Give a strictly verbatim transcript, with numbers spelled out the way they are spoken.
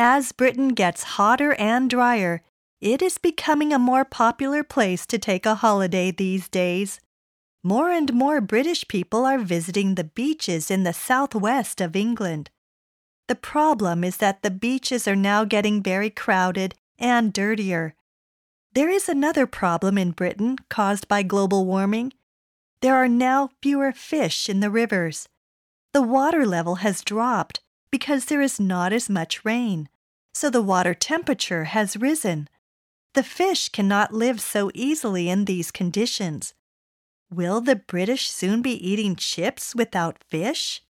As Britain gets hotter and drier, it is becoming a more popular place to take a holiday these days. More and more British people are visiting the beaches in the southwest of England. The problem is that the beaches are now getting very crowded and dirtier. There is another problem in Britain caused by global warming. There are now fewer fish in the rivers. The water level has dropped because there is not as much rain, so the water temperature has risen. The fish cannot live so easily in these conditions. Will the British soon be eating chips without fish?